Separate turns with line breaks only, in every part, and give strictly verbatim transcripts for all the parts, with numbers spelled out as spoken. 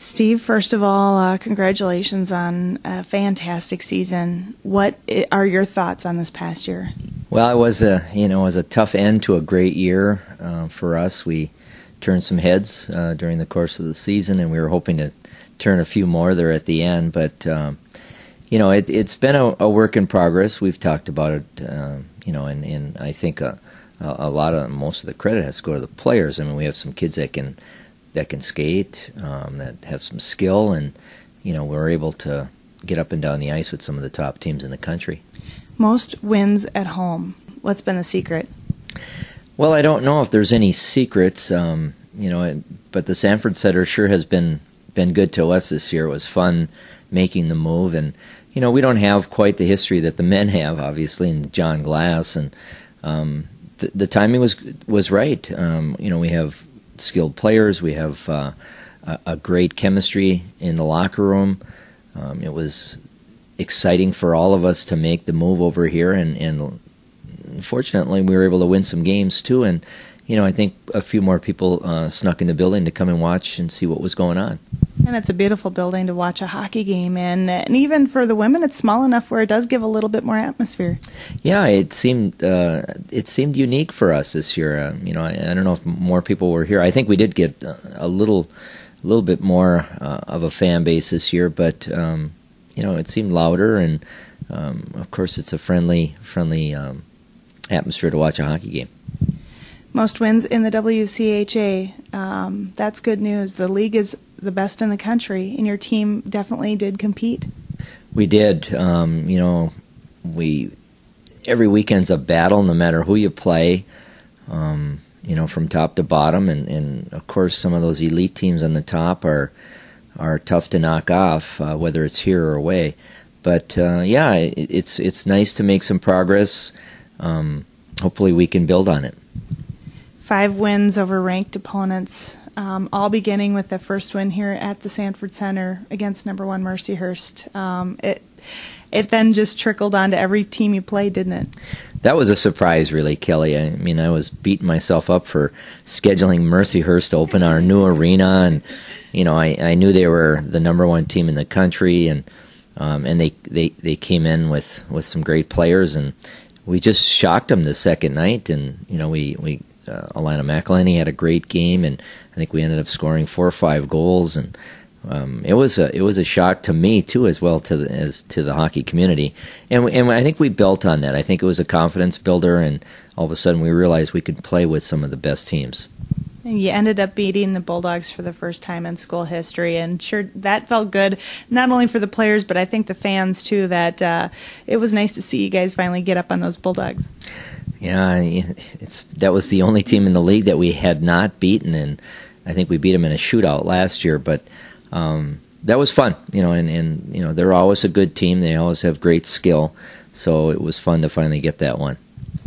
Steve, first of all, uh, congratulations on a fantastic season. What i- are your thoughts on this past year?
Well, it was a you know it was a tough end to a great year uh, for us. We turned some heads uh, during the course of the season, and we were hoping to turn a few more there at the end. But um, you know, it, it's been a, a work in progress. We've talked about it, uh, you know, and, and I think a, a lot of most of the credit has to go to the players. I mean, we have some kids that can that can skate, um, that have some skill, and you know, we're able to get up and down the ice with some of the top teams in the country.
Most wins at home. What's been the secret?
Well, I don't know if there's any secrets, um, you know, but the Sanford Center sure has been been good to us this year. It was fun making the move, and you know, we don't have quite the history that the men have, obviously, in John Glass, and um, the, the timing was was right. Um, you know, we have skilled players, we have uh, a, a great chemistry in the locker room. Um, it was exciting for all of us to make the move over here, and, and fortunately we were able to win some games too. And you know, I think a few more people uh, snuck in the building to come and watch and see what was going on.
And it's a beautiful building to watch a hockey game in, and even for the women, it's small enough where it does give a little bit more atmosphere.
Yeah, it seemed uh, it seemed unique for us this year. Uh, you know, I, I don't know if more people were here. I think we did get a little, a little bit more uh, of a fan base this year, but um, you know, it seemed louder, and um, of course, it's a friendly, friendly um, atmosphere to watch a hockey game.
Most wins in the W C H A. Um, that's good news. The league is the best in the country, and your team definitely did compete.
We did. Um, you know, we every weekend's a battle, no matter who you play. Um, you know, from top to bottom, and, and of course, some of those elite teams on the top are are tough to knock off, uh, whether it's here or away. But uh, yeah, it, it's it's nice to make some progress. Um, hopefully, we can build on it.
Five wins over ranked opponents, um, all beginning with the first win here at the Sanford Center against number one Mercyhurst. Um, it it then just trickled on to every team you played, didn't it?
That was a surprise, really, Kelly. I mean, I was beating myself up for scheduling Mercyhurst to open our new arena, and you know, I, I knew they were the number one team in the country, and um, and they, they, they came in with, with some great players, and we just shocked them the second night, and you know, we we. Uh, Alana McElhenney had a great game, and I think we ended up scoring four or five goals, and um, it was a it was a shock to me too, as well to the, as to the hockey community, and and I think we built on that. I think it was a confidence builder, and all of a sudden we realized we could play with some of the best teams.
And you ended up beating the Bulldogs for the first time in school history, and sure, that felt good, not only for the players, but I think the fans too, that uh, it was nice to see you guys finally get up on those Bulldogs.
Yeah, it's that was the only team in the league that we had not beaten, and I think we beat them in a shootout last year, but um, that was fun, you know, and, and you know, they're always a good team. They always have great skill, so it was fun to finally get that one.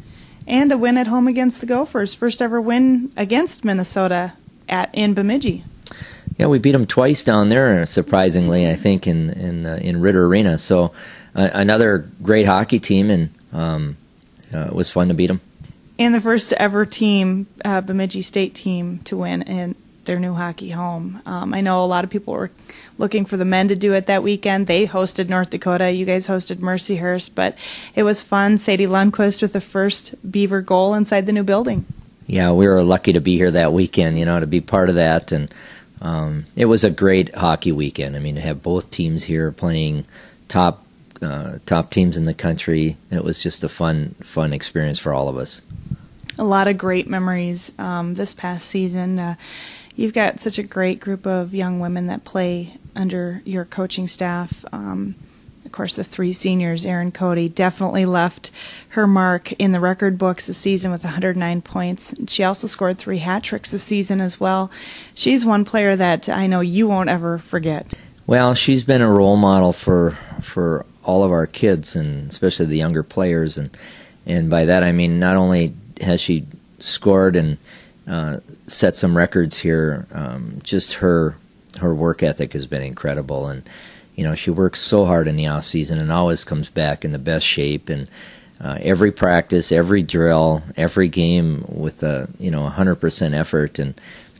And a win at home against the Gophers. First ever win against Minnesota at in Bemidji.
Yeah, we beat them twice down there, surprisingly, I think, in in, uh, in Ritter Arena. So uh, another great hockey team, and um, uh, it was fun to beat them.
And the first ever team, uh, Bemidji State team, to win in their new hockey home. Um, I know a lot of people were looking for the men to do it that weekend. They hosted North Dakota. You guys hosted Mercyhurst, but it was fun. Sadie Lundquist with the first Beaver goal inside the new building.
Yeah, we were lucky to be here that weekend, you know, to be part of that, and um, it was a great hockey weekend. I mean, to have both teams here playing top uh, top teams in the country, it was just a fun fun experience for all of us.
A lot of great memories um, this past season. Uh, you've got such a great group of young women that play under your coaching staff. Um, of course, the three seniors, Erin Cody, definitely left her mark in the record books this season with one hundred nine points. She also scored three hat tricks this season as well. She's one player that I know you won't ever forget.
Well, she's been a role model for for all of our kids, and especially the younger players. And, and by that I mean not only has she scored and uh, set some records here, um, just her her work ethic has been incredible. And you know, she works so hard in the off season and always comes back in the best shape. And uh, every practice, every drill, every game with a you know one hundred percent effort. And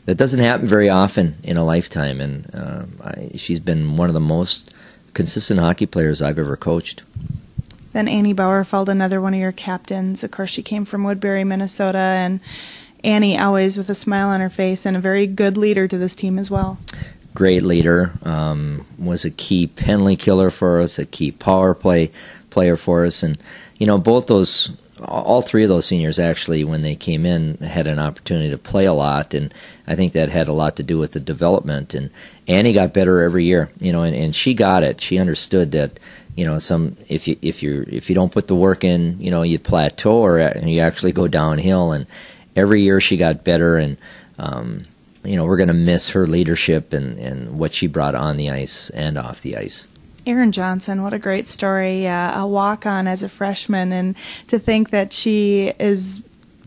that doesn't happen very often in a lifetime, and uh, I, she's been one of the most consistent hockey players I've ever coached.
Then Annie Bauerfeld, another one of your captains. Of course, she came from Woodbury, Minnesota, and Annie always with a smile on her face and a very good leader to this team as well.
Great leader, um, was a key penalty killer for us, a key power play player for us, and you know both those, all three of those seniors actually, when they came in, had an opportunity to play a lot, and I think that had a lot to do with the development. And Annie got better every year, you know, and, and she got it. She understood that, you know, some if you if you if you don't put the work in, you know, you plateau or you actually go downhill. And every year she got better, and um, you know, we're going to miss her leadership and, and what she brought on the ice and off the ice.
Erin Johnson, what a great story. Uh, a walk-on as a freshman, and to think that she is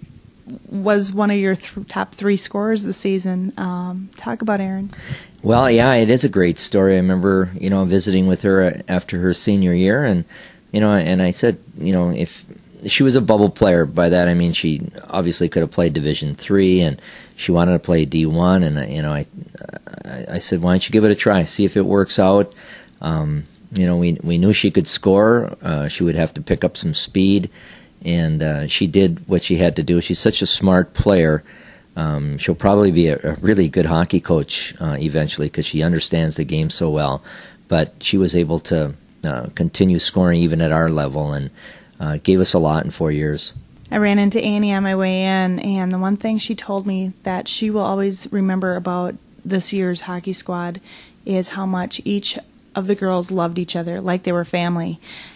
was one of your th- top three scorers this season. Um, talk about Erin.
Well, yeah, it is a great story. I remember, you know, visiting with her after her senior year, and you know, and I said, you know, if she was a bubble player, by that I mean she obviously could have played Division three, and she wanted to play D one, and you know, I, I, I said, why don't you give it a try, see if it works out. Um, you know, we we knew she could score. Uh, she would have to pick up some speed, and uh, she did what she had to do. She's such a smart player. Um, she'll probably be a, a really good hockey coach uh, eventually because she understands the game so well. But she was able to uh, continue scoring even at our level, and uh, gave us a lot in four years.
I ran into Annie on my way in, and the one thing she told me that she will always remember about this year's hockey squad is how much each of the girls loved each other like they were family.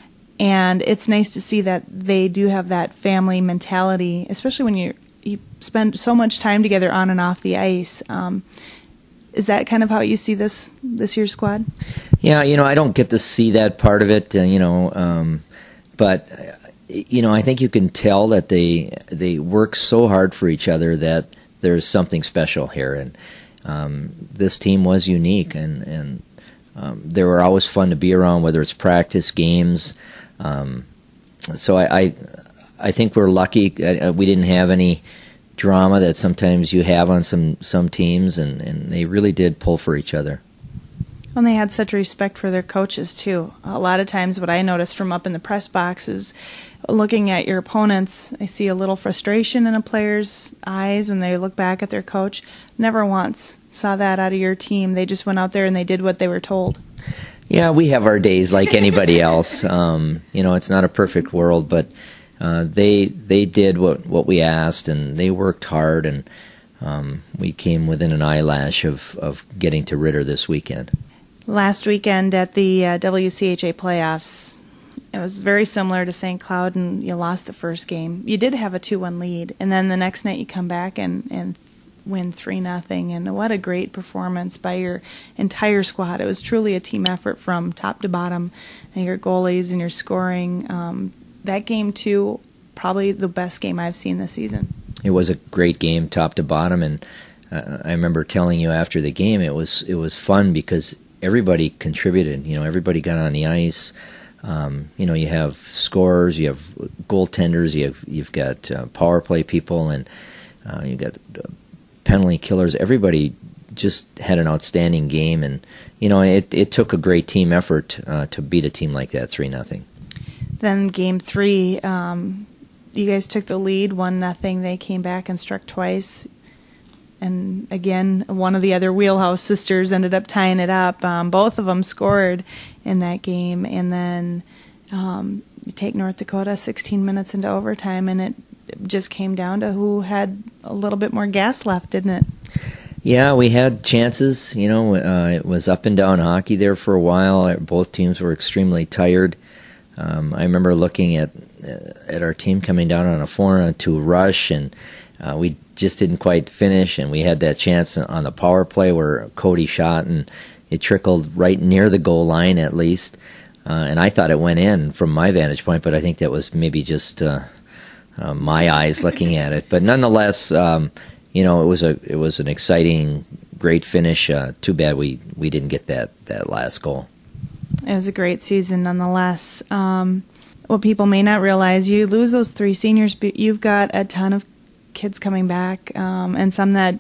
And it's nice to see that they do have that family mentality, especially when you you spend so much time together on and off the ice. Um, is that kind of how you see this this year's squad?
Yeah, you know, I don't get to see that part of it, uh, you know, um, but you know, I think you can tell that they they work so hard for each other that there's something special here, and um, this team was unique, and and um, they were always fun to be around, whether it's practice, games. Um, so I, I I think we're lucky. Uh, we didn't have any drama that sometimes you have on some, some teams, and, and they really did pull for each other.
And they had such respect for their coaches, too. A lot of times what I notice from up in the press box is looking at your opponents, I see a little frustration in a player's eyes when they look back at their coach. Never once saw that out of your team. They just went out there and they did what they were told.
Yeah, we have our days like anybody else. Um, you know, it's not a perfect world, but uh, they they did what, what we asked, and they worked hard, and um, we came within an eyelash of, of getting to Ritter this weekend.
Last weekend at the uh, W C H A playoffs, it was very similar to Saint Cloud, and you lost the first game. You did have a two one lead, and then the next night you come back and, and win three nothing, and what a great performance by your entire squad. It was truly a team effort from top to bottom, and your goalies and your scoring. Um, that game, too, probably the best game I've seen this season.
It was a great game, top to bottom, and uh, I remember telling you after the game, it was it was fun because everybody contributed. You know, everybody got on the ice. Um, you know, you have scorers, you have goaltenders, you have you've got uh, power play people, and uh, you got uh, penalty killers. Everybody just had an outstanding game, and you know, it it took a great team effort uh, to beat a team like that, three nothing.
Then game three, um, you guys took the lead, one nothing. They came back and struck twice. And again, one of the other Wheelhouse sisters ended up tying it up. Um, both of them scored in that game. And then um, you take North Dakota sixteen minutes into overtime, and it just came down to who had a little bit more gas left, didn't it?
Yeah, we had chances. You know, uh, it was up and down hockey there for a while. Both teams were extremely tired. Um, I remember looking at uh, at our team coming down on a four on two rush, and uh, we just didn't quite finish, and we had that chance on the power play where Cody shot, and it trickled right near the goal line at least, uh, and I thought it went in from my vantage point, but I think that was maybe just uh, uh, my eyes looking at it. But nonetheless, um, you know, it was a it was an exciting, great finish. Uh, too bad we, we didn't get that, that last goal.
It was a great season nonetheless. Um, what people may not realize, you lose those three seniors, but you've got a ton of kids coming back, um, and some that put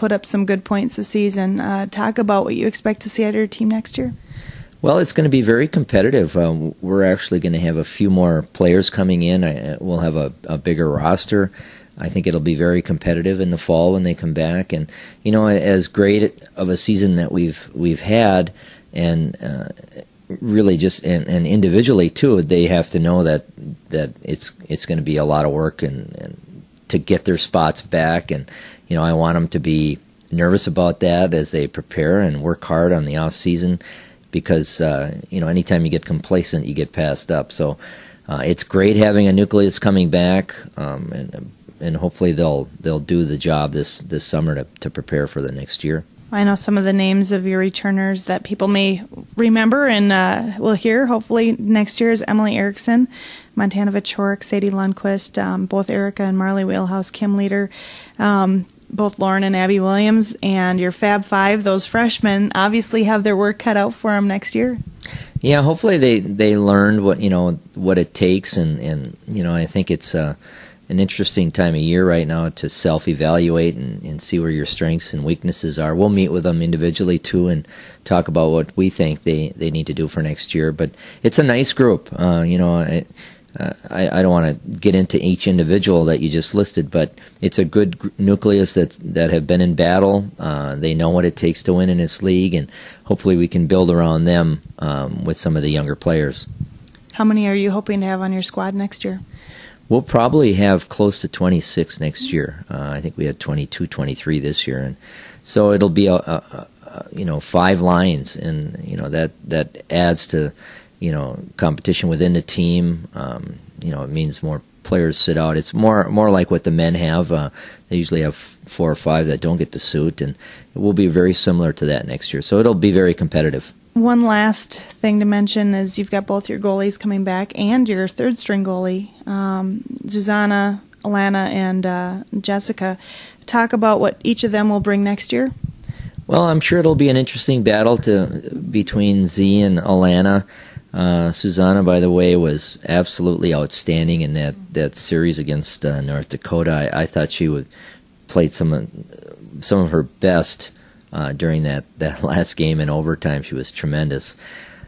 put up some good points this season. Uh, talk about what you expect to see out of your team next year.
Well, it's going to be very competitive. Uh, we're actually going to have a few more players coming in. I, we'll have a, a bigger roster. I think it'll be very competitive in the fall when they come back. And you know, as great of a season that we've we've had, and uh, really just and, and individually too, they have to know that that it's it's going to be a lot of work and, and to get their spots back. And you know, I want them to be nervous about that as they prepare and work hard on the off season, because uh, you know, anytime you get complacent, you get passed up. So uh, it's great having a nucleus coming back, um, and and hopefully they'll they'll do the job this this summer to to prepare for the next year.
I know some of the names of your returners that people may remember and uh, will hear hopefully next year is Emily Erickson, Montana Vichorek, Sadie Lundquist, um, both Erica and Marley Wheelhouse, Kim Leader, um, both Lauren and Abby Williams, and your Fab Five, those freshmen, obviously have their work cut out for them next year.
Yeah, hopefully they, they learned what you know what it takes, and, and you know I think it's uh, an interesting time of year right now to self-evaluate and, and see where your strengths and weaknesses are. We'll meet with them individually too and talk about what we think they, they need to do for next year. But it's a nice group. Uh, you know, I, uh, I, I don't want to get into each individual that you just listed, but it's a good gr- nucleus that that have been in battle. Uh, they know what it takes to win in this league, and hopefully we can build around them um, with some of the younger players.
How many are you hoping to have on your squad next year?
We'll probably have close to twenty-six next year. Uh, I think we had twenty-two, twenty-three this year, and so it'll be a, a, a you know five lines, and you know that that adds to you know competition within the team. Um, you know, it means more players sit out. It's more more like what the men have. Uh, they usually have four or five that don't get to suit, and it will be very similar to that next year. So it'll be very competitive.
One last thing to mention is you've got both your goalies coming back and your third string goalie, um, Susanna, Alana, and uh, Jessica. Talk about what each of them will bring next year.
Well, I'm sure it'll be an interesting battle to between Z and Alana. Uh, Susanna, by the way, was absolutely outstanding in that, that series against uh, North Dakota. I, I thought she would played some of, some of her best Uh, during that, that last game in overtime. She was tremendous.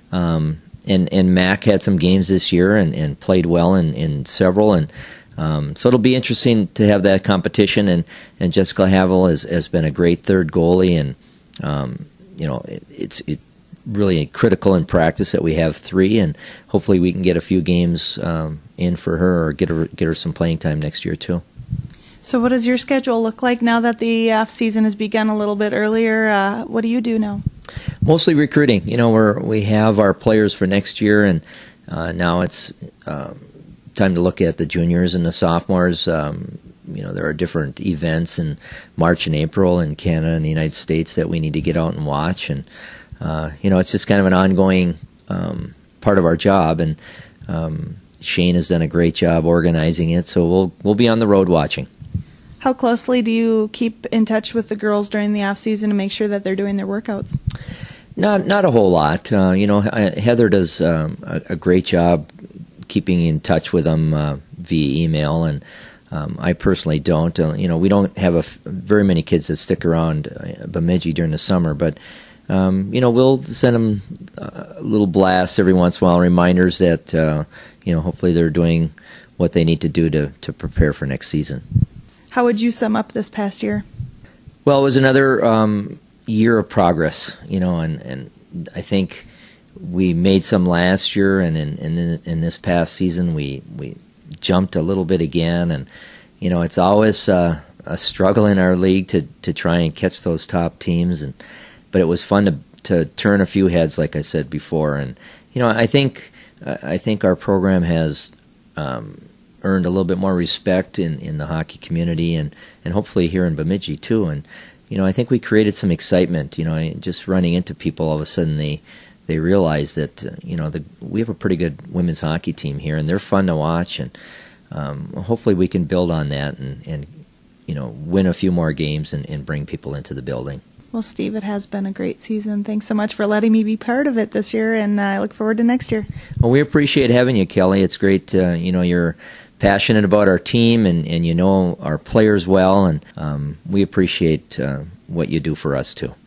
Um, and, and Mac had some games this year and, and played well in, in several. And um, so it'll be interesting to have that competition. And, and Jessica Havel has, has been a great third goalie. And, um, you know, it, it's it really critical in practice that we have three. And hopefully we can get a few games um, in for her or get her, get her some playing time next year too.
So what does your schedule look like now that the off season has begun a little bit earlier? Uh, what do you do now?
Mostly recruiting. You know, we're we have our players for next year, and uh, now it's uh, time to look at the juniors and the sophomores. Um, you know, there are different events in March and April in Canada and the United States that we need to get out and watch, and uh, you know, it's just kind of an ongoing um, part of our job. And um, Shane has done a great job organizing it, so we'll we'll be on the road watching.
How closely do you keep in touch with the girls during the off season to make sure that they're doing their workouts? Not
not a whole lot. Uh, you know, Heather does um, a, a great job keeping in touch with them uh, via email, and um, I personally don't. Uh, you know, we don't have a f- very many kids that stick around uh, Bemidji during the summer, but um, you know, we'll send them a little blasts every once in a while, reminders that uh, you know, hopefully they're doing what they need to do to to prepare for next season.
How would you sum up this past year?
Well, it was another um, year of progress, you know, and, and I think we made some last year, and in, in, in this past season we, we jumped a little bit again, and, you know, it's always uh, a struggle in our league to, to try and catch those top teams, and but it was fun to to turn a few heads, like I said before, and, you know, I think I think our program has um, earned a little bit more respect in, in the hockey community, and, and hopefully here in Bemidji too. And you know, I think we created some excitement. You know, just running into people, all of a sudden they they realize that uh, you know the, we have a pretty good women's hockey team here, and they're fun to watch. And um, hopefully we can build on that and, and you know win a few more games and, and bring people into the building.
Well, Steve, it has been a great season. Thanks so much for letting me be part of it this year, and I look forward to next year.
Well, we appreciate having you, Kelly. It's great. Uh, you know, you're passionate about our team, and, and you know our players well, and um, we appreciate uh, what you do for us too.